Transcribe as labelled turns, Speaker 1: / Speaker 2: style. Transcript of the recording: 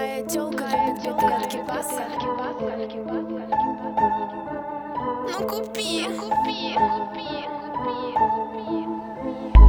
Speaker 1: Твоя тёлка любит битые от кибаса. Ну купи, купи, купи, купи, купи.